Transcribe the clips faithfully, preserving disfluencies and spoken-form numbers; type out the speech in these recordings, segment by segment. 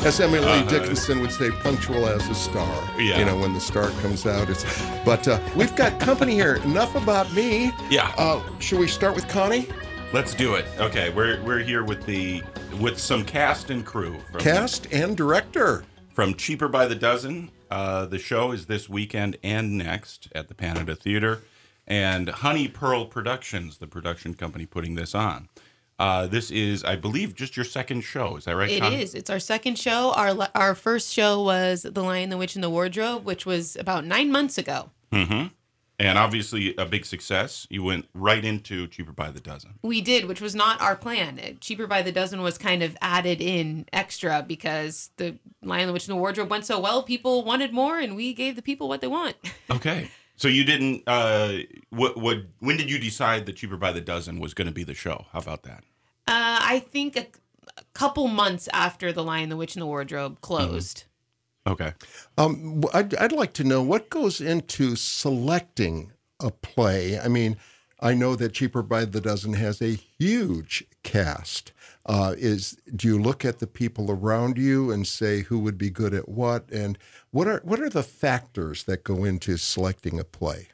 As Emily Uh-huh. Dickinson would say, punctual as a star. Yeah. You know, when the star comes out. It's. But uh, we've got company here. Enough about me. Yeah. Uh, should we start with Connie? Let's do it. Okay, we're we're here with the with some cast and crew. From, Cast and director. From Cheaper by the Dozen. Uh, the show is this weekend and next at the Canada Theater. And Honey Pearl Productions, the production company putting this on. Uh, this is, I believe, just your second show. Is that right, It Connie? is. It's our second show. Our our first show was The Lion, the Witch, and the Wardrobe, which was about nine months ago. Mm-hmm. And obviously a big success. You went right into Cheaper by the Dozen. We did, which was not our plan. Cheaper by the Dozen was kind of added in extra because The Lion, the Witch, and the Wardrobe went so well. People wanted more, and we gave the people what they want. Okay. So you didn't, uh, what, what, when did you decide that Cheaper by the Dozen was going to be the show? How about that? Uh, I think a, a couple months after The Lion, the Witch, and the Wardrobe closed. Mm-hmm. Okay. Um, I'd, I'd like to know what goes into selecting a play. I mean, I know that Cheaper by the Dozen has a huge cast. Uh, is do you look at the people around you and say who would be good at what, and what are what are the factors that go into selecting a play?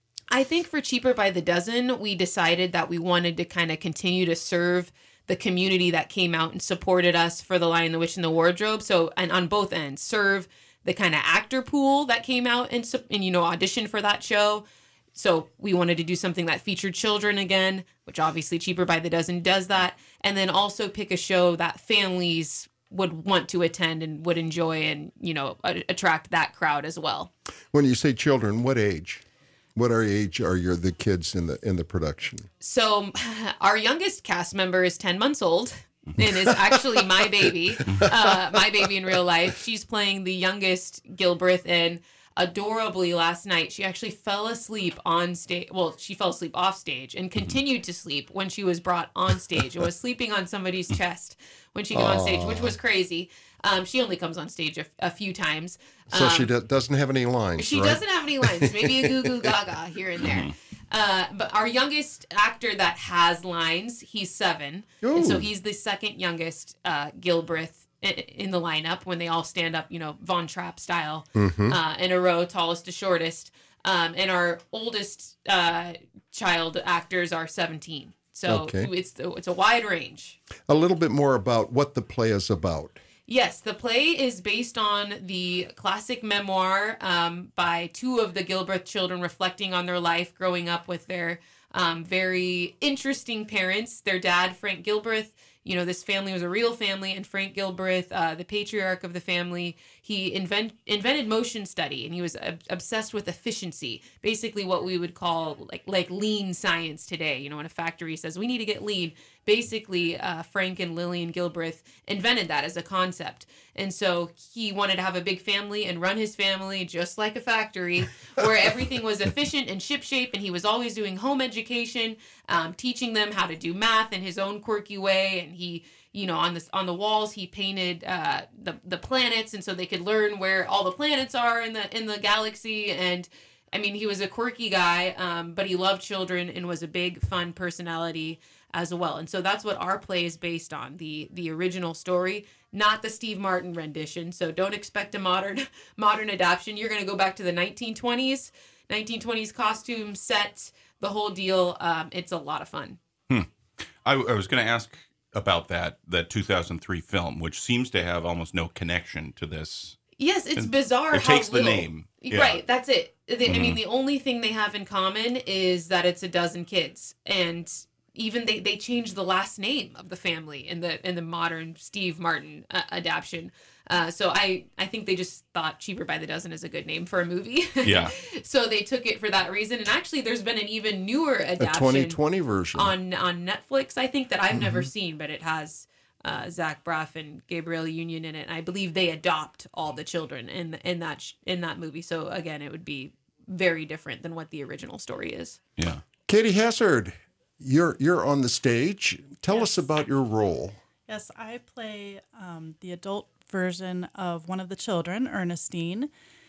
I think for Cheaper by the Dozen, we decided that we wanted to kind of continue to serve the community that came out and supported us for The Lion, the Witch, and the Wardrobe. So, and on both ends, serve the kind of actor pool that came out and, and, you know, auditioned for that show. So we wanted to do something that featured children again, which obviously Cheaper by the Dozen does that. And then also pick a show that families would want to attend and would enjoy and, you know, a- attract that crowd as well. When you say children, what age? What are age are your the kids in the in the production? So our youngest cast member is ten months old and is actually my baby, uh, my baby in real life. She's playing the youngest Gilbreth, and adorably last night, she actually fell asleep on stage. Well, she fell asleep off stage and continued to sleep when she was brought on stage and was sleeping on somebody's chest when she came on stage, which was crazy. Um, she only comes on stage a, a few times. So um, she do, doesn't have any lines, She right? doesn't have any lines. Maybe a goo goo gaga here and there. Uh, but our youngest actor that has lines, he's seven. Ooh. And so he's the second youngest uh, Gilbreth in, in the lineup when they all stand up, you know, Von Trapp style, Mm-hmm. uh, in a row, tallest to shortest. Um, and our oldest uh, child actors are seventeen. So Okay. it's it's a wide range. A little bit more about what the play is about. Yes, the play is based on the classic memoir um, by two of the Gilbreth children reflecting on their life growing up with their um, very interesting parents. Their dad, Frank Gilbreth, you know, this family was a real family, and Frank Gilbreth, uh, the patriarch of the family, he invent, invented motion study, and he was ob- obsessed with efficiency, basically what we would call like like lean science today. You know, when a factory says we need to get lean, basically uh, Frank and Lillian Gilbreth invented that as a concept. And so he wanted to have a big family and run his family just like a factory where everything was efficient and shipshape, and he was always doing home education, um, teaching them how to do math in his own quirky way. And he, you know, on the, on the walls, he painted uh, the, the planets, and so they could learn where all the planets are in the in the galaxy. And I mean, he was a quirky guy, um, but he loved children and was a big, fun personality as well. And so that's what our play is based on, the the original story, not the Steve Martin rendition. So don't expect a modern modern adaptation. You're going to go back to the nineteen twenties, nineteen twenties costume set, the whole deal. Um, it's a lot of fun. Hmm. I, I was going to ask about that, that two thousand three film, which seems to have almost no connection to this. Yes, it's And bizarre. it how takes the little- name. Yeah. Right, that's it. They, I Mhm. mean, the only thing they have in common is that it's a dozen kids, and even they, they changed the last name of the family in the in the modern Steve Martin uh, adaptation. Uh, so I I think they just thought Cheaper by the Dozen is a good name for a movie. Yeah. So they took it for that reason. And actually, there's been an even newer A adaptation twenty twenty version. on on Netflix, I think, that I've never Mm-hmm. seen, but it has uh, Zach Braff and Gabrielle Union in it. And I believe they adopt all the children in in that sh- in that movie. So again, it would be very different than what the original story is. Yeah. Katie Hassard, you're you're on the stage. Tell us Yes. about your role. Yes, I play um, the adult version of one of the children, Ernestine.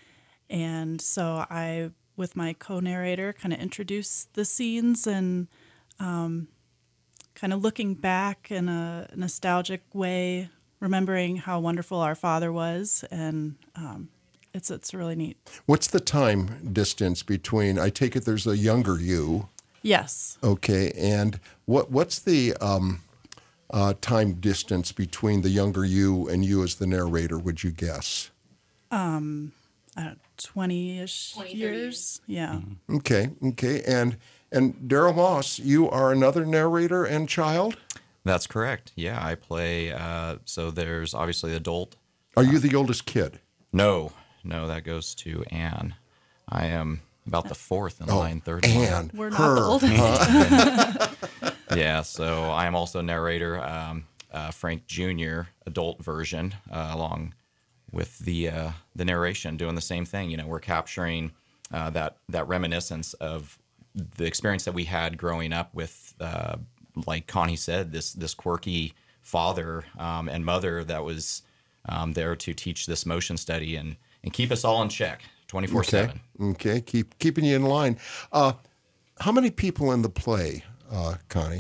And so I, with my co-narrator, kind of introduce the scenes and um, kind of looking back in a nostalgic way remembering how wonderful our Father was, and um, it's it's really neat. What's the time distance between? I take it there's a younger you. Yes. Okay, and what what's the um, uh, time distance between the younger you and you as the narrator? Would you guess? Um, uh, twenty-ish twenty, thirty years. Yeah. Okay, okay, and and Daryl Moss, you are another narrator and child. That's correct. Yeah, I play. Uh, so there's obviously adult. Are you the oldest kid? No, no, that goes to Anne. I am about the fourth in Oh, line third. Anne, We're not her. the oldest. Yeah, so I am also narrator. Um, uh, Frank Junior adult version, uh, along with the uh, the narration, doing the same thing. You know, we're capturing uh, that that reminiscence of the experience that we had growing up with, uh, like Connie said, this this quirky father um, and mother that was um, there to teach this motion study and and keep us all in check, twenty-four seven. Okay, okay, keep keeping you in line. Uh, how many people in the play, uh, Connie?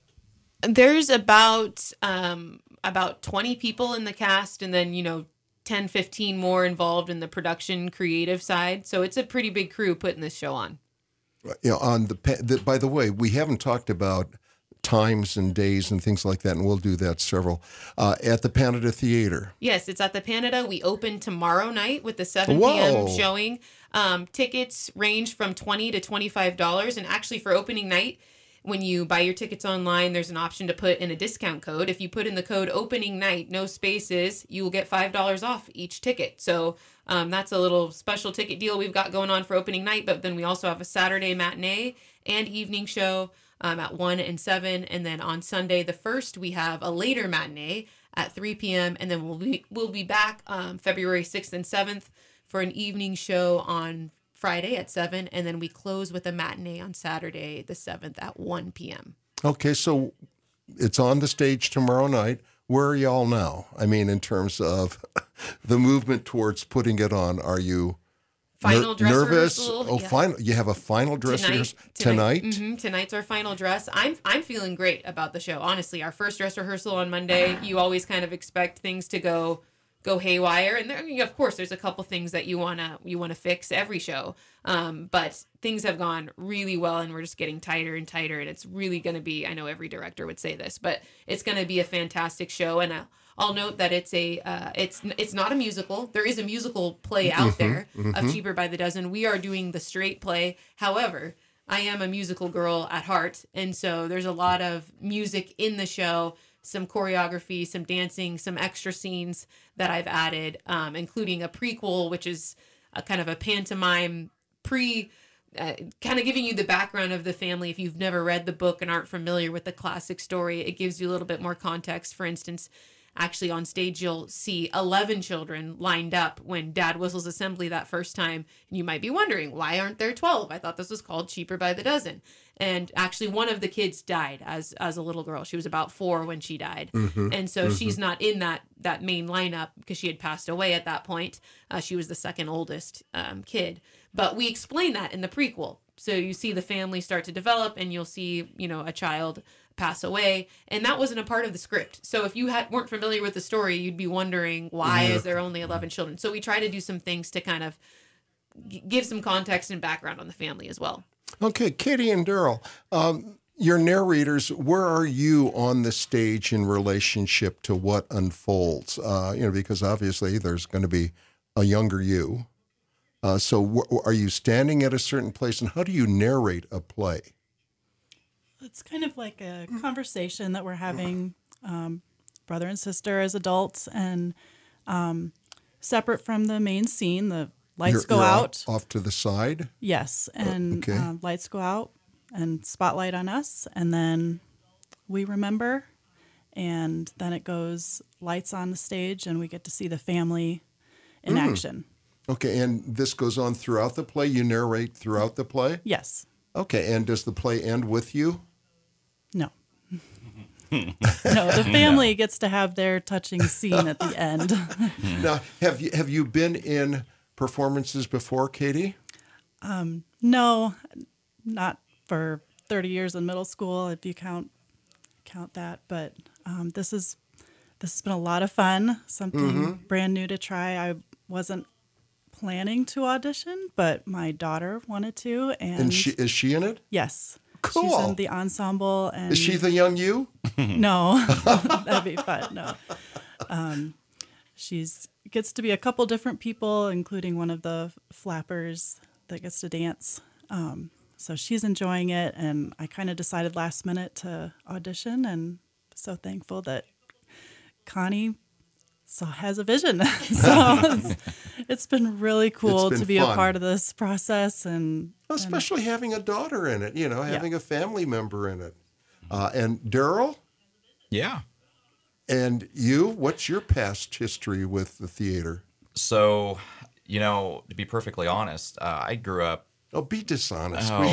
There's about um, about twenty people in the cast, and then, you know, ten, fifteen more involved in the production creative side. So it's a pretty big crew putting this show on. You know, on the, pa- the by the way, we haven't talked about times and days and things like that, and we'll do that several uh, at the Panada Theater. Yes, it's at the Panada. We open tomorrow night with the seven Whoa. p.m. showing. Um, tickets range from twenty dollars to twenty-five dollars. And actually, for opening night, when you buy your tickets online, there's an option to put in a discount code. If you put in the code opening night, no spaces, you will get five dollars off each ticket. So um, that's a little special ticket deal we've got going on for opening night. But then we also have a Saturday matinee and evening show um, at one and seven. And then on Sunday, the first, we have a later matinee at three p.m. And then we'll be, we'll be back um, February sixth and seventh for an evening show on Friday at seven, and then we close with a matinee on Saturday the seventh at one p.m. Okay, so it's on the stage tomorrow night. Where are y'all now? I mean, in terms of the movement towards putting it on, are you Final ner- dress nervous? rehearsal, Oh, yeah. final. You have a final dress Tonight, rehearsal tonight. hmm Tonight's our final dress. I'm I'm feeling great about the show. Honestly, our first dress rehearsal on Monday, you always kind of expect things to go go haywire, and there, I mean, of course, there's a couple things that you wanna you wanna fix every show. Um, but things have gone really well, and we're just getting tighter and tighter, and it's really going to be. I know every director would say this, but it's going to be a fantastic show. And I'll, I'll note that it's a uh, it's it's not a musical. There is a musical play out there of Cheaper by the Dozen. We are doing the straight play. However, I am a musical girl at heart, and so there's a lot of music in the show. Some choreography, some dancing, some extra scenes that I've added, um, including a prequel, which is a kind of a pantomime pre, uh, kind of giving you the background of the family. If you've never read the book and aren't familiar with the classic story, it gives you a little bit more context. For instance, actually on stage, you'll see eleven children lined up when Dad whistles assembly that first time. And you might be wondering, why aren't there twelve? I thought this was called Cheaper by the Dozen. And actually, one of the kids died as as a little girl. She was about four when she died. Mm-hmm. And so she's not in that that main lineup because she had passed away at that point. Uh, she was the second oldest um, kid. But we explain that in the prequel. So you see the family start to develop, and you'll see, you know, a child pass away, and that wasn't a part of the script. So if you had, weren't familiar with the story, you'd be wondering, why Yeah. is there only eleven children? So we try to do some things to kind of g- give some context and background on the family as well. Okay, Katie and Daryl, um, your narrators, where are you on the stage in relationship to what unfolds? Uh, you know, because obviously there's going to be a younger you. Uh, so wh- are you standing at a certain place, and how do you narrate a play? It's kind of like a conversation that we're having, um, brother and sister as adults, and um, separate from the main scene. The lights You're- go you're off- out. Off to the side? Yes, and okay. uh, lights go out and spotlight on us, and then we remember, and then it goes lights on the stage, and we get to see the family in Mm. action. Okay, and this goes on throughout the play? You narrate throughout the play? Yes. Okay, and does the play end with you? No. No, the family gets to have their touching scene at the end. Now, have you have you been in performances before, Katie? No, not for thirty years in middle school, if you count count that. But um, this is This has been a lot of fun, something mm-hmm. brand new to try. I wasn't planning to audition, but my daughter wanted to. And, and she, is she in it? Yes. Cool. She's in the ensemble. And is she the young you? No, that'd be fun. No. Um, she's gets to be a couple different people, including one of the flappers that gets to dance. Um, so she's enjoying it, and I kind of decided last minute to audition, and so thankful that Connie so has a vision. so it's, it's been really cool been to be fun. a part of this process, and especially and, having a daughter in it. You know, having yeah. a family member in it. Uh, and Daryl? Yeah. And you, what's your past history with the theater? So, you know, to be perfectly honest, uh, I grew up. Oh, be dishonest. Oh.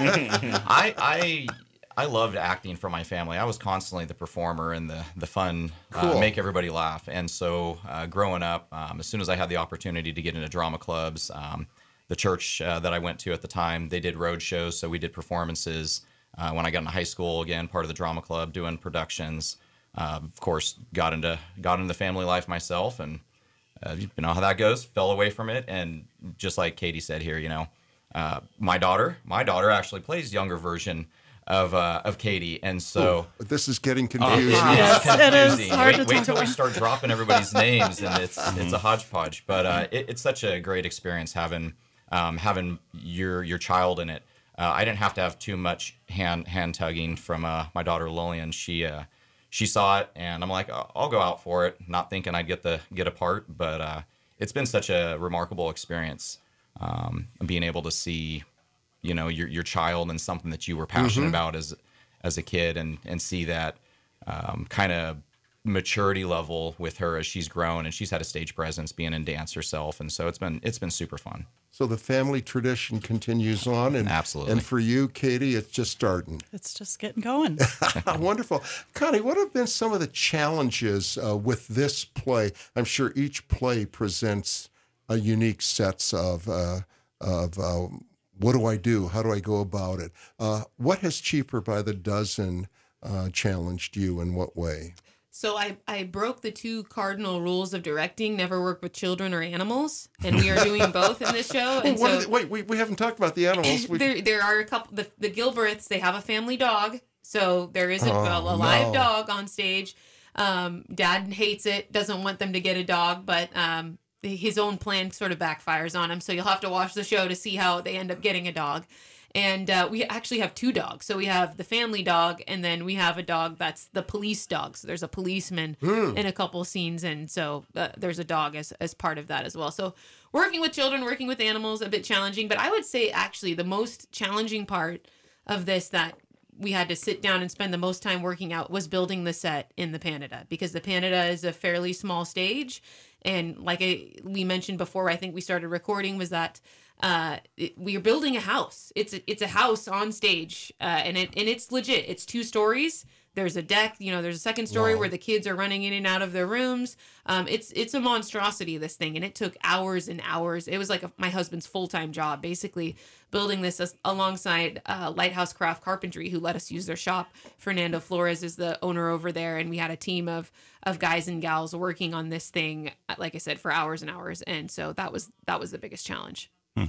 I I I loved acting for my family. I was constantly the performer and the the fun, cool. uh, make everybody laugh. And so, uh, growing up, um, as soon as I had the opportunity to get into drama clubs, um, the church uh, that I went to at the time, they did road shows, so we did performances. Uh, when I got into high school, again, part of the drama club, doing productions. Uh, of course, got into got into the family life myself, and uh, you know how that goes. Fell away from it, and just like Katie said here, you know, uh, my daughter, my daughter actually plays younger version of uh, of Katie, and so Ooh, this is getting confusing. Uh, yes, confusing. it is hard wait to wait talk till about. we start dropping everybody's names, and it's it's a hodgepodge. But uh, it, it's such a great experience having um, having your your child in it. Uh, I didn't have to have too much hand hand tugging from uh, my daughter Lillian. She uh, she saw it, and I'm like, I'll, I'll go out for it, not thinking I'd get the get a part. But uh, it's been such a remarkable experience, um, being able to see, you know, your your child and something that you were passionate mm-hmm. about as as a kid, and and see that um, kind of maturity level with her as she's grown, and she's had a stage presence being in dance herself, and so it's been it's been super fun. So the family tradition continues on, and absolutely. And for you, Katie, it's just starting. It's just getting going. Wonderful, Connie. What have been some of the challenges uh, with this play? I'm sure each play presents a unique sets of uh, of uh, what do I do? How do I go about it? Uh, what has Cheaper by the Dozen uh, challenged you in what way? So I, I broke the two cardinal rules of directing: never work with children or animals, and we are doing both in this show. And what so, the, wait, we, we haven't talked about the animals. there there are a couple. The, the Gilberts, they have a family dog, so there is a, oh, a, a live no. dog on stage. Um, Dad hates it, doesn't want them to get a dog, but um, his own plan sort of backfires on him. So you'll have to watch the show to see how they end up getting a dog. And uh, we actually have two dogs. So we have the family dog, and then we have a dog that's the police dog. So there's a policeman mm. in a couple scenes, and so uh, there's a dog as, as part of that as well. So working with children, working with animals, a bit challenging. But I would say actually the most challenging part of this that we had to sit down and spend the most time working out was building the set in the Panada, because the Panada is a fairly small stage. And like I, we mentioned before, I think we started recording, was that uh, it, we are building a house. It's a, it's a house on stage, uh, and it and it's legit. It's two stories. There's a deck. You know, there's a second story wow. where the kids are running in and out of their rooms. Um, it's it's a monstrosity, this thing, and it took hours and hours. It was like a, my husband's full time job, basically building this as, alongside uh, Lighthouse Craft Carpentry, who let us use their shop. Fernando Flores is the owner over there, and we had a team of of guys and gals working on this thing, like I said, for hours and hours. And so that was that was the biggest challenge. Hmm.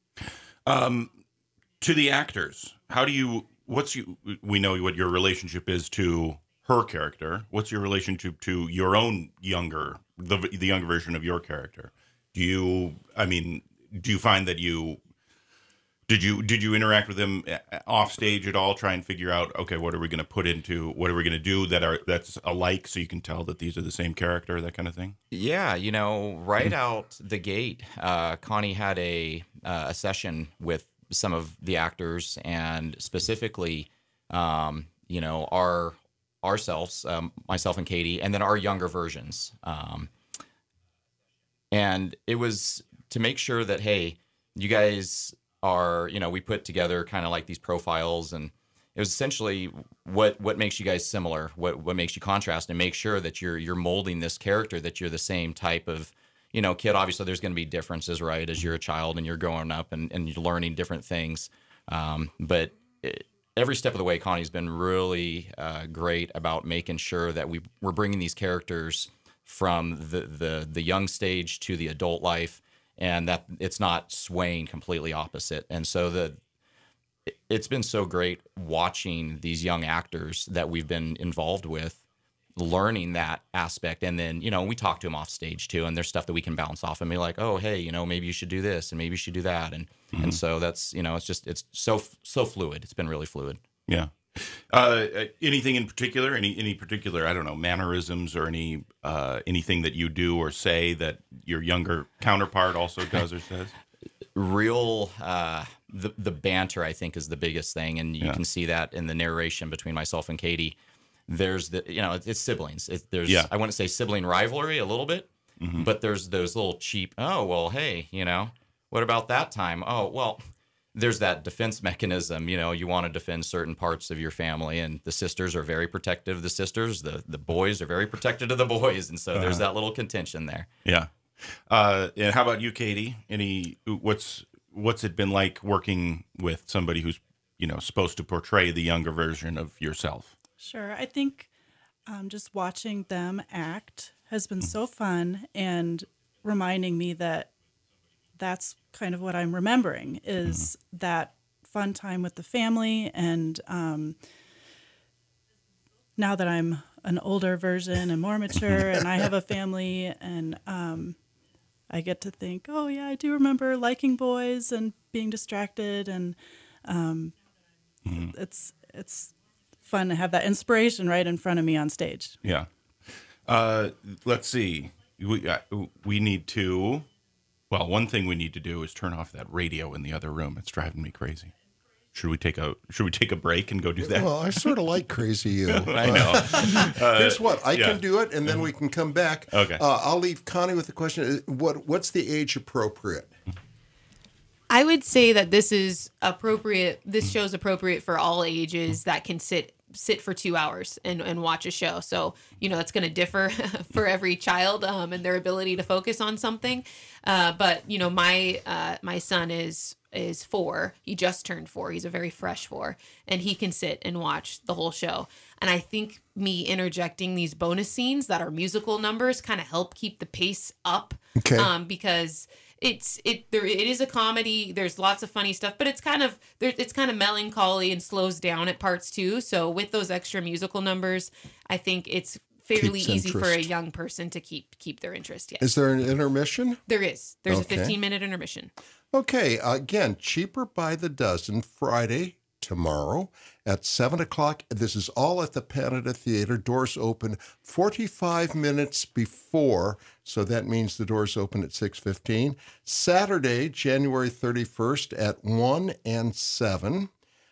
Um, to the actors, how do you? What's you? We know what your relationship is to her character. What's your relationship to your own younger, the the younger version of your character? Do you? I mean, do you find that you? Did you did you interact with them off stage at all? Try and figure out, okay, what are we going to put into? What are we going to do that are that's alike, so you can tell that these are the same character, that kind of thing. Yeah, you know, right out the gate, uh, Connie had a uh, a session with some of the actors, and specifically, um, you know, our ourselves, um, myself and Katie, and then our younger versions. Um, and it was to make sure that, hey, you guys are, you know, we put together kind of like these profiles, and it was essentially what what makes you guys similar, what what makes you contrast, and make sure that you're you're molding this character, that you're the same type of, you know, kid. Obviously, there's going to be differences, right, as you're a child and you're growing up and, and you're learning different things. Um, but it, every step of the way, Connie's been really uh, great about making sure that we we're bringing these characters from the, the the young stage to the adult life, and that it's not swaying completely opposite. And so the it's been so great watching these young actors that we've been involved with, learning that aspect. And then, you know, we talk to them off stage too, and there's stuff that we can bounce off and be like, oh, hey, you know, maybe you should do this and maybe you should do that. And, mm-hmm. and so that's, you know, it's just, it's so, so fluid. It's been really fluid. Yeah. Uh, anything in particular, any, any particular, I don't know, mannerisms or any, uh, anything that you do or say that your younger counterpart also does or says? Real, uh, the, the banter, I think, is the biggest thing. And you Yeah. can see that in the narration between myself and Katie. There's the, you know, it's, it's siblings. It, there's, Yeah. I wouldn't say sibling rivalry a little bit, Mm-hmm. but there's those little cheap, oh, well, hey, you know, what about that time? Oh, well, there's that defense mechanism. You know, you want to defend certain parts of your family, and the sisters are very protective of the sisters. The, the boys are very protective of the boys. And so Uh-huh. there's that little contention there. Yeah. Uh, and how about you, Katie? Any, what's, what's it been like working with somebody who's, you know, supposed to portray the younger version of yourself? Sure. I think um, just watching them act has been so fun, and reminding me that that's kind of what I'm remembering is mm-hmm. that fun time with the family. And um, now that I'm an older version and more mature and I have a family, and um, I get to think, oh yeah, I do remember liking boys and being distracted. And um, mm-hmm. it's, it's fun to have that inspiration right in front of me on stage. Yeah. Uh, let's see. We, uh, we need to, well, one thing we need to do is turn off that radio in the other room. It's driving me crazy. Should we take a Should we take a break and go do that? Well, I sort of like Crazy You. I know. Uh, Here's what I yeah. can do it, and then we can come back. Okay. Uh, I'll leave Connie with the question: What What's the age appropriate? I would say that this is appropriate. This show's appropriate for all ages that can sit sit for two hours and, and watch a show. So, you know, it's going to differ for every child um, and their ability to focus on something. Uh, but, you know, my uh, my son is is four. He just turned four. He's a very fresh four. And he can sit and watch the whole show. And I think me interjecting these bonus scenes that are musical numbers kind of help keep the pace up. Okay. Um, because it's it there it is a comedy. There's lots of funny stuff, but it's kind of there it's kind of melancholy and slows down at parts too. So with those extra musical numbers, I think it's fairly Keeps easy for a interest. young person to keep keep their interest. Yes. Is there an intermission? There is. There's Okay. a fifteen minute intermission. Okay, uh, again, Cheaper by the Dozen, Friday, tomorrow at seven o'clock. This is all at the Panada Theater. Doors open forty-five minutes before, so that means the doors open at six fifteen. Saturday, January thirty-first at one and seven.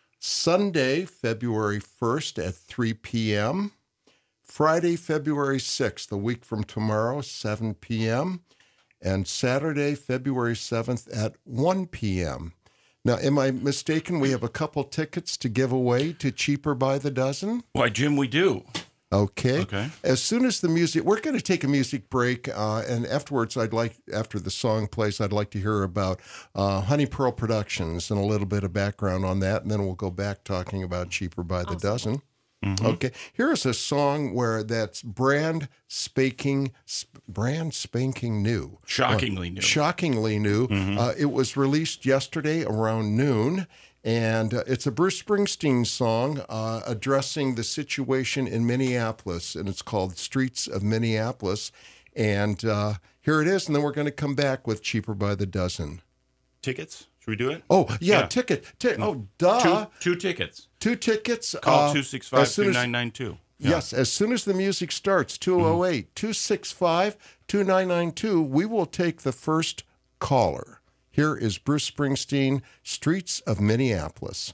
Sunday, February first at three p.m. Friday, February sixth, a week from tomorrow, seven p.m., and Saturday, February seventh at one p.m. Now, am I mistaken? We have a couple tickets to give away to Cheaper by the Dozen? Why, Jim, we do. Okay. Okay. As soon as the music, we're going to take a music break, uh, and afterwards, I'd like, after the song plays, I'd like to hear about uh, Honey Pearl Productions and a little bit of background on that, and then we'll go back talking about Cheaper by the Awesome. Dozen. Mm-hmm. Okay, here's a song where that's brand spanking, sp- brand spanking new, Shockingly Uh, new. shockingly new. Mm-hmm. Uh, it was released yesterday around noon, and uh, it's a Bruce Springsteen song uh, addressing the situation in Minneapolis, and it's called "Streets of Minneapolis." And uh, here it is, and then we're going to come back with Cheaper by the Dozen. Tickets? Should we do it? Oh yeah, Yeah. ticket. Ti- oh duh, Two, two tickets. two tickets. Call uh, two six five, as soon two as- nine nine two. Yes, as soon as the music starts, two oh eight, two six five, two nine nine two, we will take the first caller. Here is Bruce Springsteen, Streets of Minneapolis.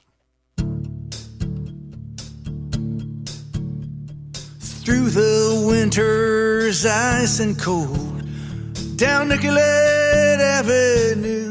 Through the winter's ice and cold, down Nicollet Avenue,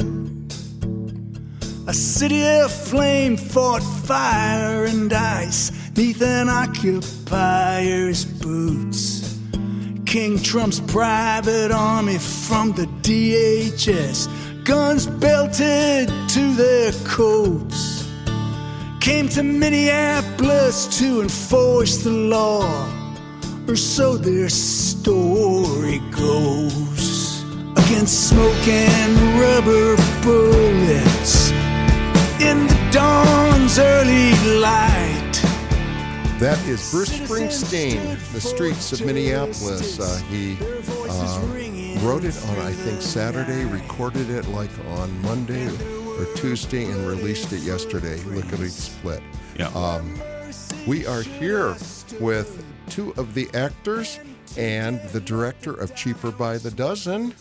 a city aflame fought fire and ice neath an occupier's boots. King Trump's private army from the D H S, guns belted to their coats. came to Minneapolis to enforce the law, or so their story goes, against smoke and rubber bullets in the dawn's early light. That is Bruce Springsteen, The Streets of Minneapolis. Uh, he uh, wrote it on, I think, Saturday, recorded it like on Monday or Tuesday, and released it yesterday. Lickety split. Yeah. Um, we are here with two of the actors and the director of Cheaper by the Dozen.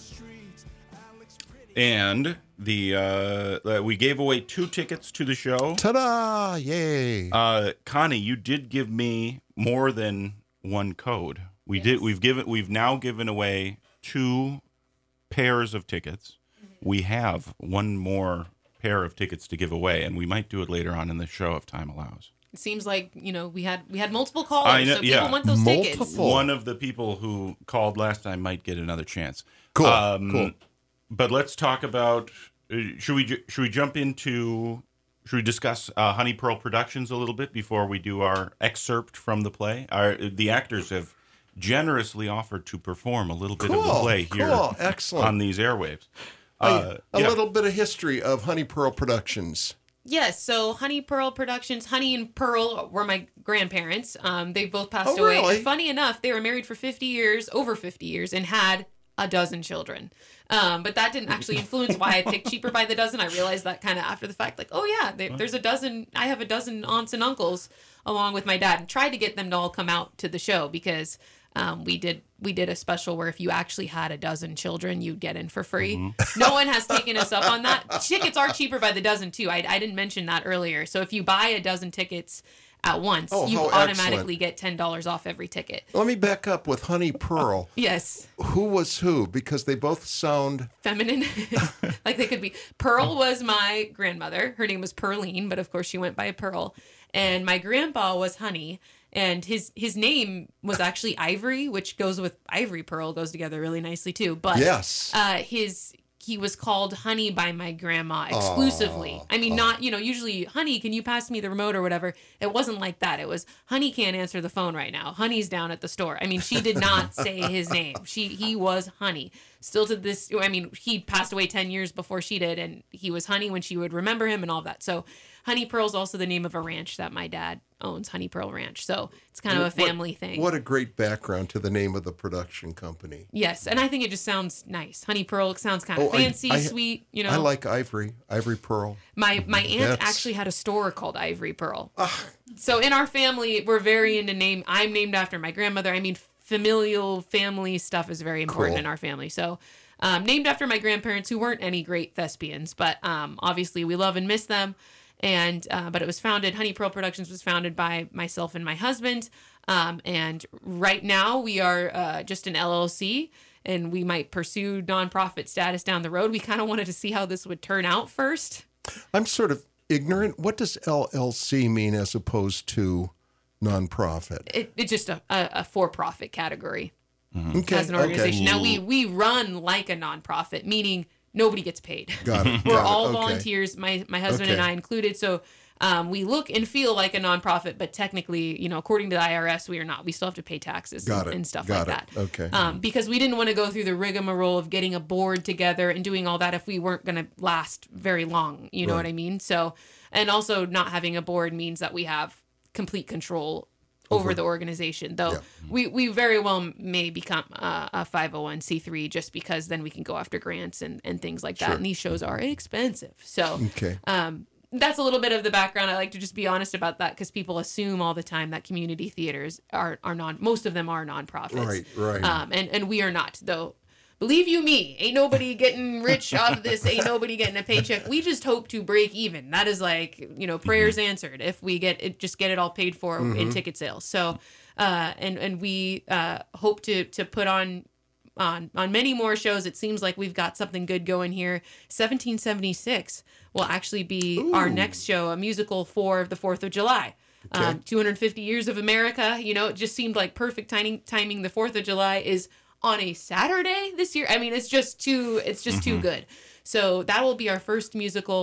And the uh, we gave away two tickets to the show. Ta-da! Yay! Uh, Connie, you did give me more than one code. We yes. did. We've given. We've now given away two pairs of tickets. We have one more pair of tickets to give away, and we might do it later on in the show if time allows. It seems like, you know, we had we had multiple callers, I know, so people yeah. want those Multiple. tickets. One of the people who called last time might get another chance. Cool. Um, cool. But let's talk about. Uh, should we ju- should we jump into? Should we discuss uh, Honey Pearl Productions a little bit before we do our excerpt from the play? Our the actors have generously offered to perform a little bit Cool. of the play here Cool. Excellent. on these airwaves. Uh, a yeah. little bit of history of Honey Pearl Productions. Yes, so Honey Pearl Productions, Honey and Pearl were my grandparents. Um, they both passed Oh, away. really? Funny enough, they were married for fifty years, over fifty years, and had a dozen children. Um, but that didn't actually influence why I picked Cheaper by the Dozen. I realized that kind of after the fact, like, oh yeah, they, there's a dozen, I have a dozen aunts and uncles along with my dad, and tried to get them to all come out to the show because um, we did we did a special where if you actually had a dozen children, you'd get in for free. Mm-hmm. No one has taken us up on that. Tickets are cheaper by the dozen too. I, I didn't mention that earlier. So if you buy a dozen tickets at once, Oh, you how automatically excellent. get ten dollars off every ticket. Let me back up with Honey Pearl. Yes. Who was who? Because they both sound... Feminine. Like they could be. Pearl was my grandmother. Her name was Pearline, but of course she went by Pearl. And my grandpa was Honey. And his his name was actually Ivory, which goes with Ivory Pearl, goes together really nicely too. But Yes. uh, his he was called Honey by my grandma exclusively. I mean, not, you know, usually, Honey, can you pass me the remote or whatever? It wasn't like that. It was, Honey can't answer the phone right now. Honey's down at the store. I mean, she did not say his name. She He was Honey. Still to this, I mean, he passed away ten years before she did, and he was Honey when she would remember him and all of that. So Honey Pearl's also the name of a ranch that my dad owns, Honey Pearl Ranch. So it's kind of a family what, thing. What a great background to the name of the production company. Yes, and I think it just sounds nice. Honey Pearl sounds kind of Oh, I- fancy, I- sweet, you know. I like Ivory, Ivory Pearl. My my aunt That's- actually had a store called Ivory Pearl. So in our family, we're very into name. I'm named after my grandmother. I mean, familial family stuff is very important Cool. in our family. So um, named after my grandparents, who weren't any great thespians, but um, obviously we love and miss them. And uh, but it was founded. Honey Pearl Productions was founded by myself and my husband. Um, and right now we are uh, just an L L C. And we might pursue nonprofit status down the road. We kind of wanted to see how this would turn out first. I'm sort of ignorant. What does L L C mean as opposed to nonprofit? It, it's just a, a, a for-profit category Okay. as an organization. Okay. Now, we, we run like a nonprofit, meaning nobody gets paid. Got it. We're got it, all okay. volunteers, my, my husband and Okay. I included. So um, we look and feel like a nonprofit, but technically, you know, according to the I R S, we are not. We still have to pay taxes Got and, it. and stuff Got like it. that. Okay. Um, because we didn't want to go through the rigmarole of getting a board together and doing all that if we weren't going to last very long. You know Right. what I mean? So, and also not having a board means that we have complete control over the organization, though Yeah. we, we very well may become uh, a five oh one c three just because then we can go after grants and, and things like that. Sure. And these shows are expensive. So Okay. um, that's a little bit of the background. I like to just be honest about that because people assume all the time that community theaters are, are non, most of them are nonprofits. Right, right. Um, and, and we are not, though. Believe you me, ain't nobody getting rich off of this. Ain't nobody getting a paycheck. We just hope to break even. That is like, you know, prayers answered if we get it, just get it all paid for in ticket sales. So, uh, and and we uh, hope to to put on on on many more shows. It seems like we've got something good going here. seventeen seventy-six will actually be our next show, a musical for the fourth of July. Okay. Um, two hundred fifty years of America. You know, it just seemed like perfect timing. Timing. The fourth of July is on a Saturday this year. I mean, it's just too, it's just too good. So that will be our first musical.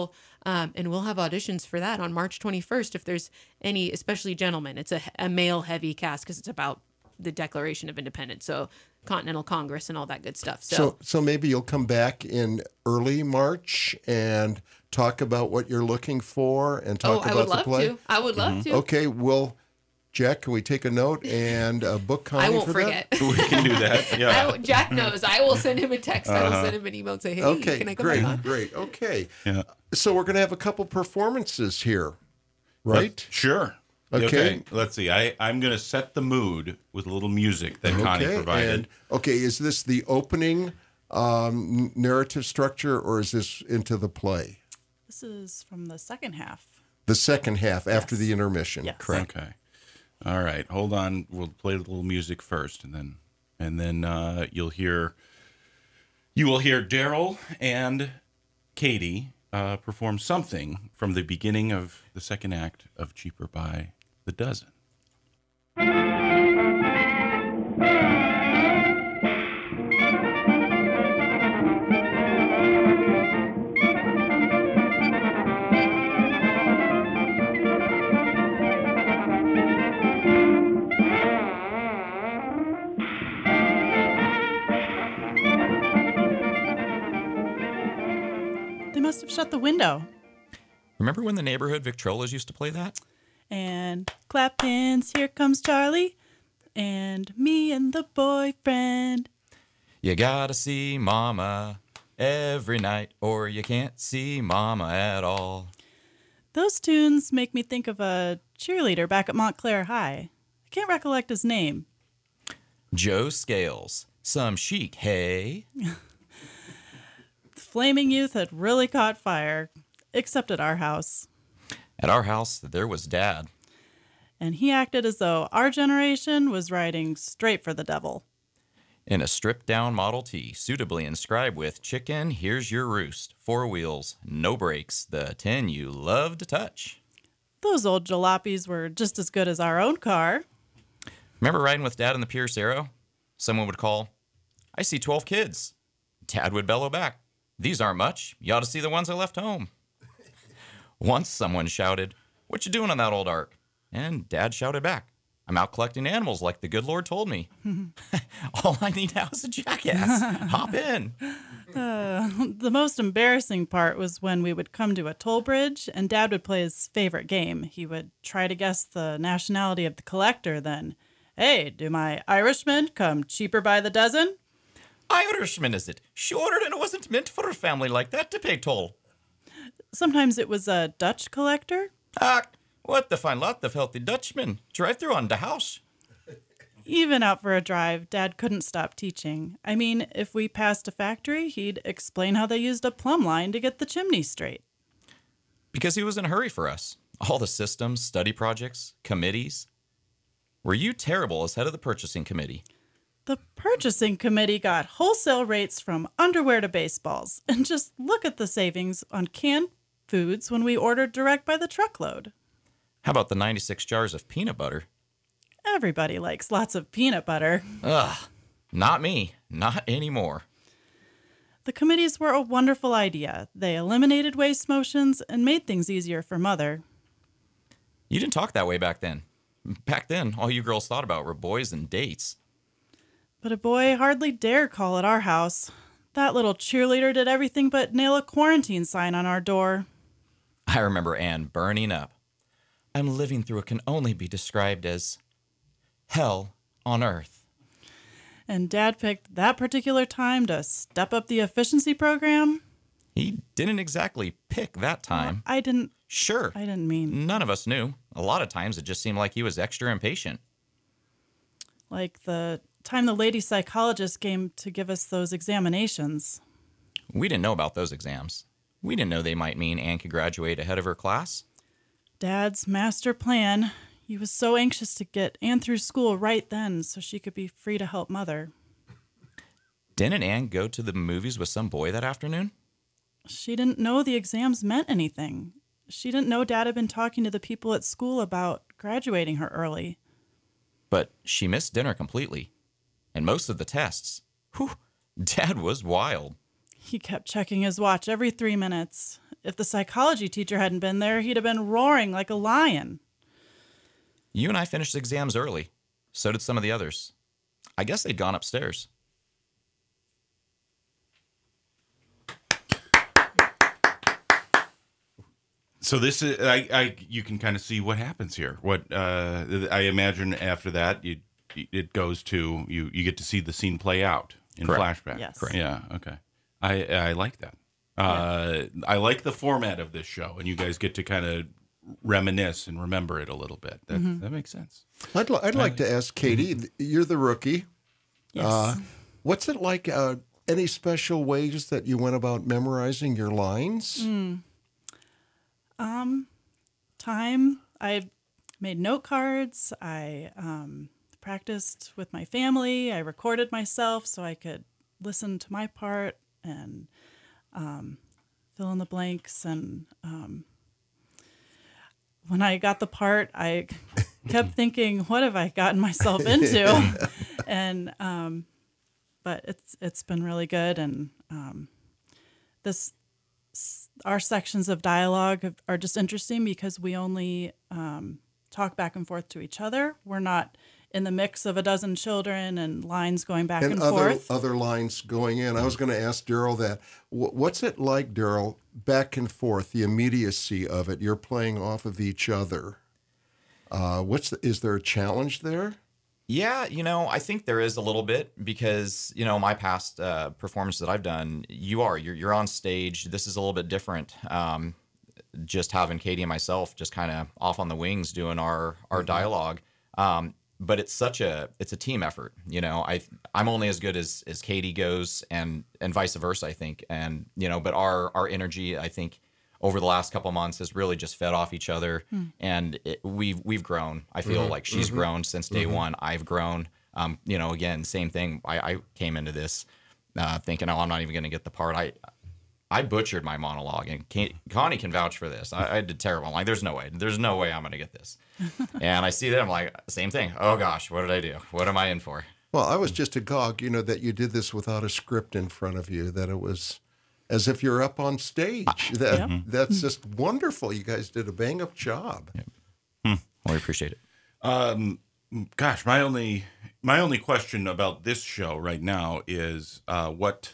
Um, and we'll have auditions for that on March twenty-first if there's any, especially gentlemen. It's a, a male-heavy cast because it's about the Declaration of Independence, so Continental Congress and all that good stuff. So, So, so maybe you'll come back in early March and talk about what you're looking for and oh, talk I about would the love play. to. I would love to. Okay, well, Jack, can we take a note and uh, book Connie I won't for forget. that? We can do that. Yeah. I, Jack knows. I will send him a text. I will send him an email and say, hey, Okay, can I come great, back on? great. Okay. Yeah. So we're going to have a couple performances here, right? Sure. Okay. Let's see. I, I'm going to set the mood with a little music that Connie Okay, provided. and okay, is this the opening um, narrative structure, or is this into the play? This is from the second half. The second half after Yes. the intermission. Yes. Correct. Okay. All right. Hold on. We'll play a little music first, and then and then uh, you'll hear you will hear Daryl and Katie uh, perform something from the beginning of the second act of Cheaper by the Dozen. They must have shut the window. Remember when the neighborhood Victrolas used to play that? And clap hands, here comes Charlie. And me and the boyfriend. You gotta see Mama every night, or you can't see Mama at all. Those tunes make me think of a cheerleader back at Montclair High. I can't recollect his name. Joe Scales, some chic, hey? Flaming Youth had really caught fire, except at our house. At our house, there was Dad. And he acted as though our generation was riding straight for the devil. In a stripped-down Model T, suitably inscribed with "Chicken, here's your roost," four wheels, no brakes, the tin you love to touch. Those old jalopies were just as good as our own car. Remember riding with Dad in the Pierce Arrow? Someone would call, "I see twelve kids." Dad would bellow back, "These aren't much. You ought to see the ones I left home." Once someone shouted, "What you doing on that old ark?" And Dad shouted back, "I'm out collecting animals like the good Lord told me." All I need now is a jackass. Hop in. Uh, the most embarrassing part was when we would come to a toll bridge and Dad would play his favorite game. He would try to guess the nationality of the collector then. "Hey, do my Irishmen come cheaper by the dozen?" Irishman, is it? Sure, and it wasn't meant for a family like that to pay toll. Sometimes it was a Dutch collector. Ah, what the fine lot of healthy Dutchmen. Drive through on the house. Even out for a drive, Dad couldn't stop teaching. I mean, if we passed a factory, he'd explain how they used a plumb line to get the chimney straight. Because he was in a hurry for us. All the systems, study projects, committees. Were you terrible as head of the purchasing committee? The purchasing committee got wholesale rates from underwear to baseballs. And just look at the savings on canned foods when we ordered direct by the truckload. How about the ninety-six jars of peanut butter? Everybody likes lots of peanut butter. Ugh, not me. Not anymore. The committees were a wonderful idea. They eliminated waste motions and made things easier for Mother. You didn't talk that way back then. Back then, all you girls thought about were boys and dates. But a boy hardly dare call at our house. That little cheerleader did everything but nail a quarantine sign on our door. I remember Anne burning up. "I'm living through what can only be described as hell on earth." And Dad picked that particular time to step up the efficiency program. He didn't exactly pick that time. I didn't, Sure. I didn't mean None of us knew. A lot of times it just seemed like he was extra impatient. like the time the lady psychologist came to give us those examinations. We didn't know about those exams. We didn't know they might mean Anne could graduate ahead of her class. Dad's master plan. He was so anxious to get Anne through school right then so she could be free to help Mother. Didn't Anne go to the movies with some boy that afternoon? She didn't know the exams meant anything. She didn't know Dad had been talking to the people at school about graduating her early. But she missed dinner completely. And most of the tests. Whew, Dad was wild. He kept checking his watch every three minutes. if the psychology teacher hadn't been there, he'd have been roaring like a lion. You and I finished exams early. So did some of the others. I guess they'd gone upstairs. So this is, I, I, you can kind of see what happens here. What uh, I imagine after that, you, it goes to you. You get to see the scene play out in Correct. flashback. Yes. Correct. Yeah. Okay. I I like that. Uh, I like the format of this show, and you guys get to kind of reminisce and remember it a little bit. That Mm-hmm. that makes sense. I'd, li- I'd like to ask Katie, you're the rookie. Yes. Uh, what's it like? Uh, any special ways that you went about memorizing your lines? Mm. Um, time. I made note cards. I um, practiced with my family. I recorded myself so I could listen to my part and um, fill in the blanks. And um, when I got the part, I kept thinking, "What have I gotten myself into?" and um, but it's it's been really good. And um, this. Our sections of dialogue have, are just interesting because we only um, talk back and forth to each other. We're not in the mix of a dozen children and lines going back and, And other forth. other lines going in. I was going to ask Daryl that. Wh- What's it like, Daryl, back and forth, the immediacy of it? You're playing off of each other. Uh, what's the, is there a challenge there? Yeah, you know, I think there is a little bit because, you know, my past uh, performances that I've done, you are, you're, you're on stage. This is a little bit different. Um, just having Katie and myself just kind of off on the wings doing our, our Mm-hmm. dialogue. Um, but it's such a, it's a team effort. You know, I, I'm only as good as, as Katie goes and, and vice versa, I think. And, you know, but our, our energy, I think, over the last couple of months has really just fed off each other, and it, we've we've grown. I feel Mm-hmm. like she's grown since day one. I've grown. Um, you know, again, same thing. I, I came into this uh, thinking, oh, I'm not even going to get the part. I I butchered my monologue, and Kate, Connie can vouch for this. I, I did terrible. I'm like, there's no way. There's no way I'm going to get this. And I see that I'm like, same thing. Oh gosh, what did I do? What am I in for? Well, I was just agog, you know, that you did this without a script in front of you, that it was as if you're up on stage. That Yep. That's just wonderful. You guys did a bang-up job. Well, we appreciate it. Um, gosh, my only my only question about this show right now is uh, what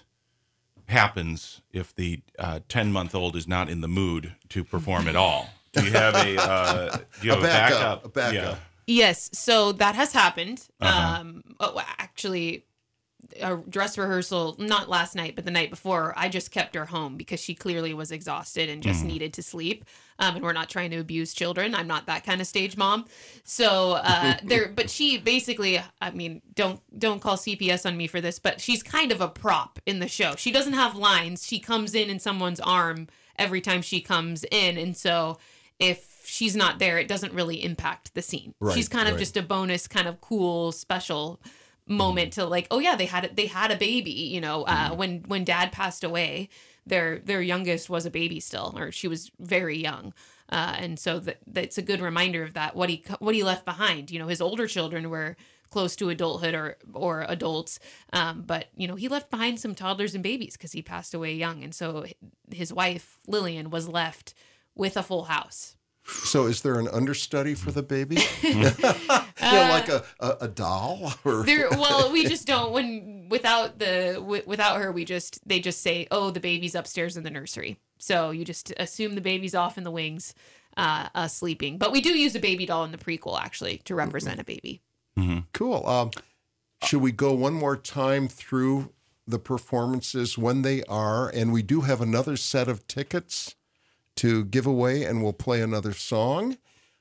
happens if the uh, ten month old is not in the mood to perform at all? Do you have a uh, do you A have a backup, backup? a backup. Yeah. Yes, so that has happened. Uh-huh. Um, oh, actually, a dress rehearsal, not last night, but the night before, I just kept her home because she clearly was exhausted and just needed to sleep. Um, and we're not trying to abuse children. I'm not that kind of stage mom. So uh, there, but she basically, I mean, don't don't call C P S on me for this, but she's kind of a prop in the show. She doesn't have lines. She comes in in someone's arm every time she comes in, and so if she's not there, it doesn't really impact the scene. Right, she's kind of right. just a bonus, kind of cool, special moment to like, oh yeah, they had they had a baby. You know, uh, when when Dad passed away, their their youngest was a baby still, or she was very young, uh, and so that that's a good reminder of that. What he what he left behind. You know, his older children were close to adulthood or or adults, um, but you know, he left behind some toddlers and babies because he passed away young, and so his wife Lillian was left with a full house. So is there an understudy for the baby? you know, like a, a, a doll? Or... There, well, we just don't. When without the w- without her, we just they just say, "Oh, the baby's upstairs in the nursery." So you just assume the baby's off in the wings, uh, uh, sleeping. But we do use a baby doll in the prequel actually to represent a baby. Cool. Um, should we go one more time through the performances when they are? And we do have another set of tickets to give away, and we'll play another song.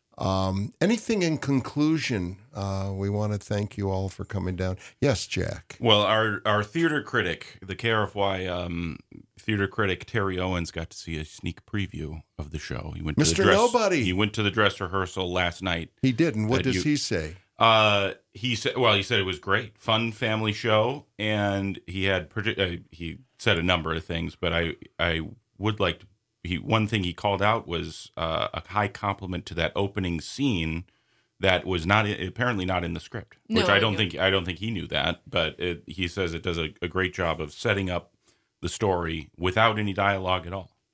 Um, anything in conclusion? Uh, we want to thank you all for coming down. Yes, Jack. Well, our our theater critic, the K R F Y um, theater critic Terry Owens, got to see a sneak preview of the show. He went to Mister the dress, Nobody. He went to the dress rehearsal last night. He did, and what That does you- he say? Uh, he said, well, he said it was great, fun family show, and he had parti- uh, he said a number of things, but I I would like to. He one thing he called out was uh, a high compliment to that opening scene that was not apparently not in the script, which No, I don't yeah. think I don't think he knew that, but it, he says it does a, a great job of setting up the story without any dialogue at all.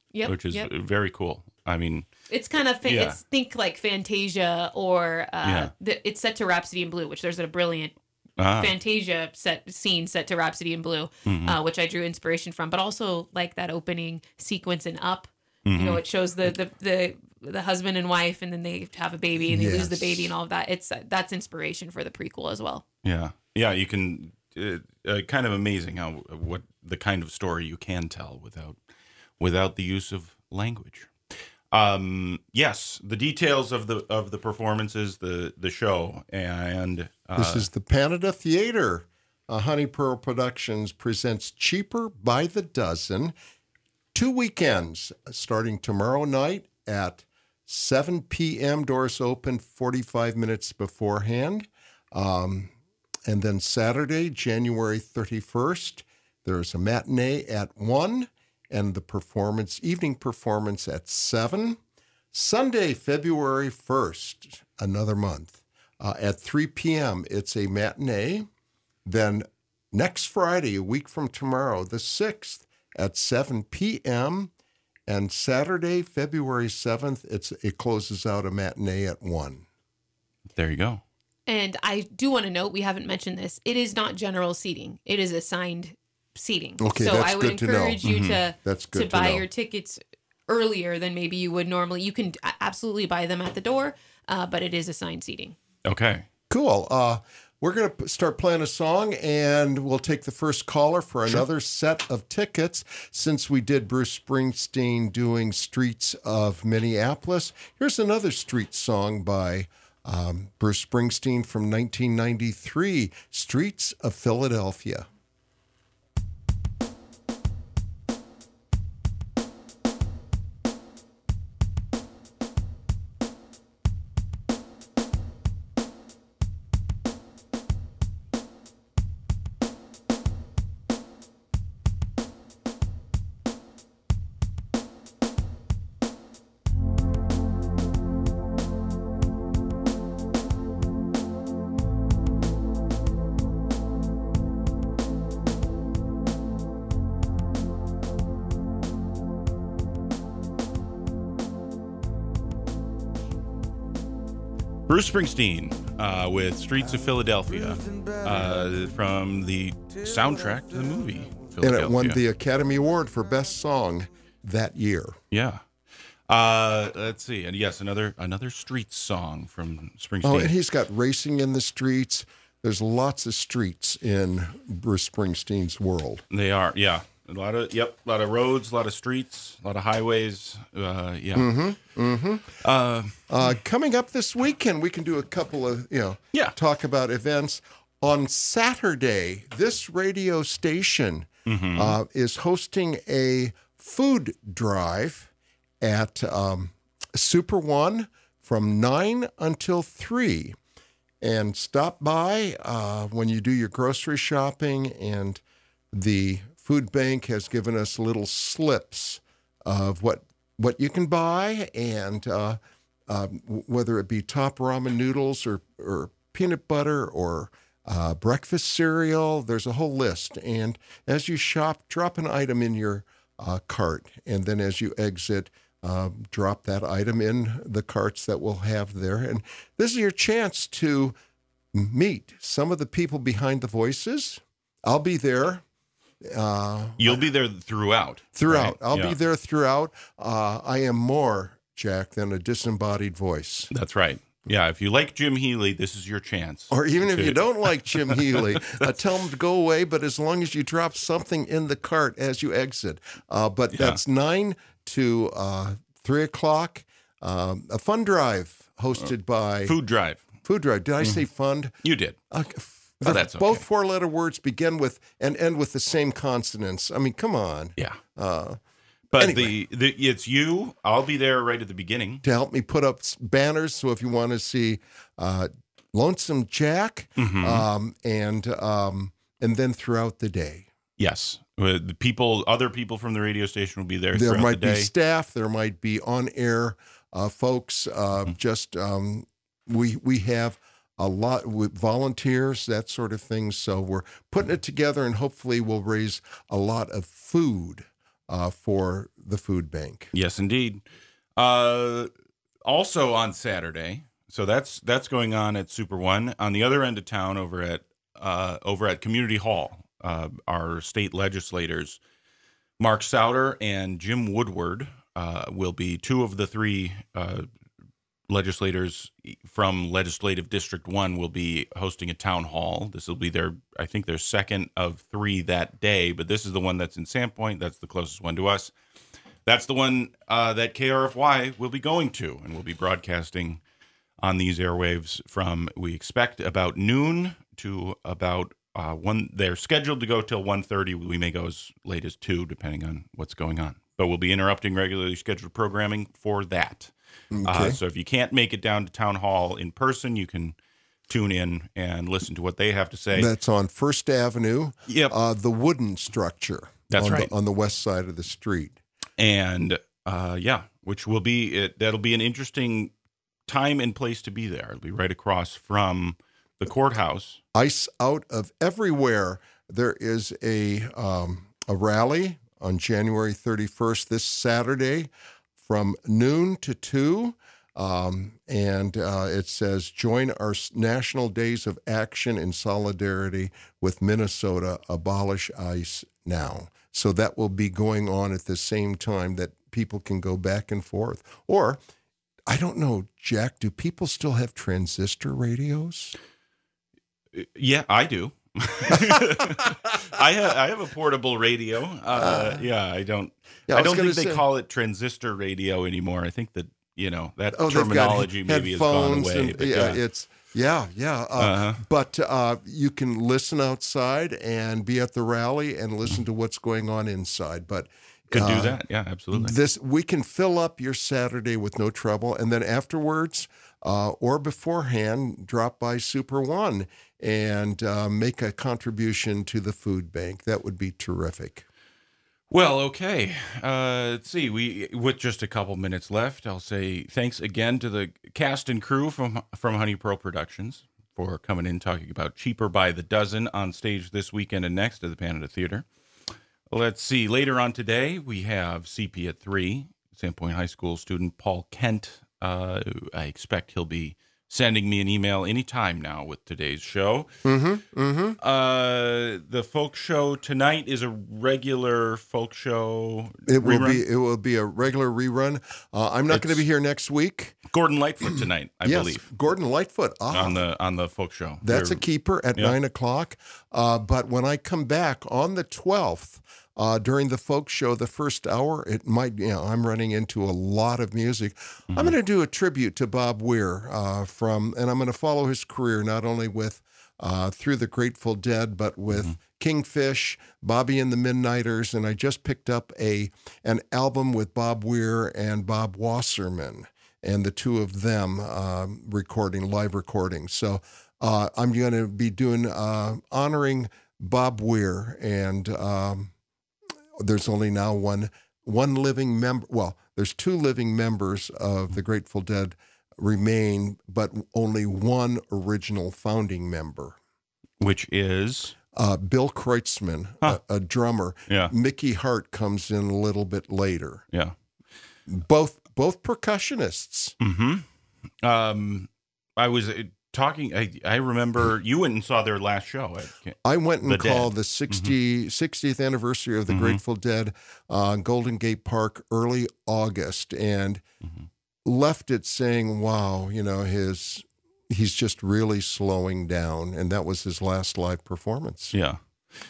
Yep, which is yep. very cool. I mean, It's kind of, fa- Yeah. it's think like Fantasia or uh, Yeah. the, it's set to Rhapsody in Blue, which there's a brilliant ah, Fantasia set scene set to Rhapsody in Blue, Mm-hmm. uh, which I drew inspiration from, but also like that opening sequence in Up. Mm-hmm. You know, it shows the, the the the husband and wife, and then they have a baby, and they lose the Yes. baby, and all of that. It's that's inspiration for the prequel as well. yeah, yeah. You can uh, uh, kind of amazing how what the kind of story you can tell without without the use of language. Um, yes, the details of the of the performances, the the show, and uh, This is the Canada Theater. Uh, Honey Pearl Productions presents Cheaper by the Dozen. Two weekends, starting tomorrow night at seven p.m. Doors open forty-five minutes beforehand. Um, and then Saturday, January thirty-first, there's a matinee at one and the performance, evening performance at seven. Sunday, February first, another month, uh, at three p.m., it's a matinee. Then next Friday, a week from tomorrow, the sixth, at seven p.m., and Saturday, February seventh, it's it closes out a matinee at one. there you go. And I do want to note, we haven't mentioned this. It is not general seating; it is assigned seating. Okay, so that's I would good to know. encourage you to That's to good to buy know. your tickets earlier than maybe you would normally. You can a- absolutely buy them at the door, uh, but it is assigned seating. Okay. Cool. Uh, we're going to start playing a song, and we'll take the first caller for another set of tickets. Since we did Bruce Springsteen doing Streets of Minneapolis, here's another street song by um, Bruce Springsteen from nineteen ninety-three, Streets of Philadelphia. Bruce Springsteen uh, with Streets of Philadelphia uh, from the soundtrack to the movie And Philadelphia. it won the Academy Award for Best Song that year. Yeah. Uh, let's see. And yes, another another street song from Springsteen. Oh, and he's got Racing in the Streets. There's lots of streets in Bruce Springsteen's world. They are, yeah. A lot of, yep, a lot of roads, a lot of streets, a lot of highways. Uh, yeah. Mm-hmm. Mm-hmm. Uh, Uh, coming up this weekend, we can do a couple of, you know, Yeah. talk about events. On Saturday, this radio station Mm-hmm. uh, is hosting a food drive at um, Super One from nine until three. And stop by uh, when you do your grocery shopping, and the food bank has given us little slips of what what you can buy, and uh, uh, whether it be top ramen noodles or, or peanut butter or uh, breakfast cereal, there's a whole list. And as you shop, drop an item in your uh, cart, and then as you exit, uh, drop that item in the carts that we'll have there. And this is your chance to meet some of the people behind the voices. I'll be there. Uh, you'll be there throughout. throughout. right? I'll Yeah. be there throughout. Uh, I am more, Jack, than a disembodied voice. That's right. Yeah, if you like Jim Healy, this is your chance. Or even if to- you don't like Jim Healy, uh, tell him to go away, but as long as you drop something in the cart as you exit. Uh, but Yeah. that's nine to uh, three o'clock. Um, a fun drive hosted by Food drive. Food Drive. Did I say fund? You did. Uh, Oh, that's okay. Both four-letter words begin with and end with the same consonants. I mean, come on. Yeah. Uh, But Anyway. the, the it's you. I'll be there right at the beginning. to help me put up s- banners. So if you want to see uh, Lonesome Jack, Mm-hmm. um, and um, and then throughout the day, Yes. Uh, The people, other people from the radio station will be there. there throughout might the be day. staff, there might be on-air uh, folks. Uh, Mm-hmm. Just um, we we have a lot with volunteers, that sort of thing. So we're putting it together, and hopefully we'll raise a lot of food uh, for the food bank. Yes, indeed. Uh, also on Saturday, so that's that's going on at Super One. On the other end of town, over at uh, over at Community Hall, uh, our state legislators, Mark Souter and Jim Woodward, uh, will be two of the three uh, legislators from Legislative District One will be hosting a town hall. This will be their, I think, their second of three that day, but this is the one that's in Sandpoint. That's the closest one to us. That's the one uh, that K R F Y will be going to, and we'll be broadcasting on these airwaves from, we expect, about noon to about uh, one. They're scheduled to go till one thirty. We may go as late as two, depending on what's going on. But we'll be interrupting regularly scheduled programming for that. Okay. Uh, so if you can't make it down to Town Hall in person, you can tune in and listen to what they have to say. That's on First Avenue. Yep. Uh, the wooden structure. That's on right. The, on the west side of the street. And uh, yeah, which will be it. That'll be an interesting time and place to be there. It'll be right across from the courthouse. Ice out of everywhere. There is a um, a rally on January thirty-first this Saturday from noon to two. Um, and uh, it says, join our National Days of Action in solidarity with Minnesota. Abolish ICE now. So that will be going on at the same time that people can go back and forth. Or, I don't know, Jack, do people still have transistor radios? Yeah, I do. I have I have a portable radio. Uh, yeah, I don't. Yeah, I I was don't gonna think they say- call it transistor radio anymore. I think that you know that Oh, they've got terminology maybe has gone headphones away. and- but yeah, yeah. it's yeah, yeah. Uh, Uh-huh. But uh, you can listen outside and be at the rally and listen to what's going on inside. But Could uh, do that. Yeah, absolutely. This we can fill up your Saturday with no trouble, and then afterwards uh, or beforehand, drop by Super One and uh, make a contribution to the food bank. That would be terrific. Well, okay. Uh, let's see. We with just a couple minutes left, I'll say thanks again to the cast and crew from from Honey Pearl Productions for coming in talking about Cheaper by the Dozen on stage this weekend and next at the Panada Theater. Let's see. Later on today, we have C P at three. Sandpoint High School student Paul Kent. Uh, I expect he'll be sending me an email anytime now with today's show. Mm-hmm. Mm-hmm. Uh, the folk show tonight is a regular folk show. It will rerun. be it will be a regular rerun. Uh, I'm not going to It's- be here next week. Gordon Lightfoot tonight, I yes, believe, Gordon Lightfoot. Ah, on the on the folk show. that's a They're- keeper at yeah. nine o'clock. Uh, but when I come back on the twelfth, uh, during the folk show, the first hour, it might, you know, I'm running into a lot of music. Mm-hmm. I'm going to do a tribute to Bob Weir uh, from, and I'm going to follow his career not only with uh, through the Grateful Dead, but with Mm-hmm. Kingfish, Bobby and the Midnighters, and I just picked up a an album with Bob Weir and Bob Wasserman, and the two of them uh, recording live recordings. So uh, I'm going to be doing uh, honoring Bob Weir, and um, there's only now one one living member. Well, there's two living members of the Grateful Dead remain, but only one original founding member. which is Uh, Bill Kreutzmann, Huh. a, a drummer. Yeah. Mickey Hart comes in a little bit later. yeah. Both both percussionists. Mm-hmm. Um, I was uh, talking. I I remember you went and saw their last show. At, I went and The Dead. called the sixty, sixtieth anniversary of the Mhm. Grateful Dead uh, Golden Gate Park early August, and Mhm. left it saying, wow, you know, his he's just really slowing down. And that was his last live performance. Yeah.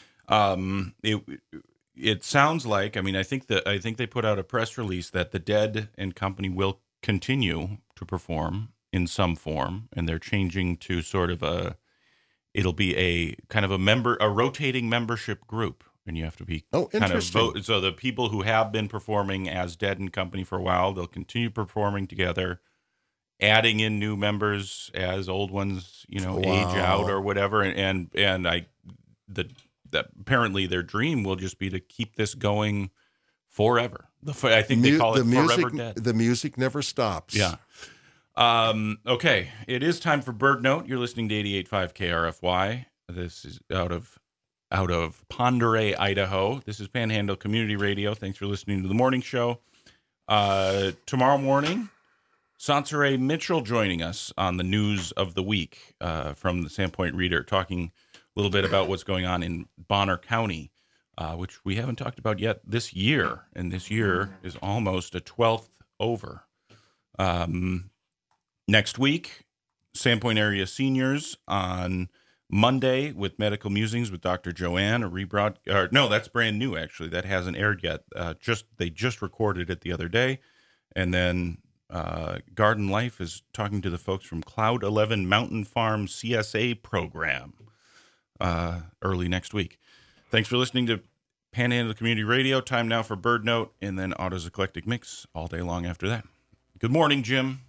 Um, it it sounds like, I mean, I think that I think they put out a press release that the Dead and Company will continue to perform in some form, and they're changing to sort of a it'll be a kind of a member a rotating membership group, and you have to be Oh, kind of interesting. vote. So the people who have been performing as Dead and Company for a while, they'll continue performing together, adding in new members as old ones, you know, age Wow. out or whatever. And and, and I the that apparently their dream will just be to keep this going forever. The f- I think they Mu- call it the music, Forever Dead. The music never stops. Yeah. Um, okay, it is time for Bird Note. You're listening to eighty-eight point five K R F Y. This is out of out of Ponderay, Idaho. This is Panhandle Community Radio. Thanks for listening to the morning show. Uh, tomorrow morning, Sansere Mitchell joining us on the news of the week uh, from the Sandpoint Reader, talking a little bit about what's going on in Bonner County, uh, which we haven't talked about yet this year. And this year is almost a twelfth over. Um, next week, Sandpoint area seniors on Monday with Medical Musings with Doctor Joanne, a rebroad. Or, no, that's brand new, actually. That hasn't aired yet. Uh, just They just recorded it the other day. And then Uh, Garden Life is talking to the folks from Cloud eleven Mountain Farm C S A program uh, early next week. Thanks for listening to Panhandle Community Radio. Time now for Bird Note and then Otto's Eclectic Mix all day long after that. Good morning, Jim.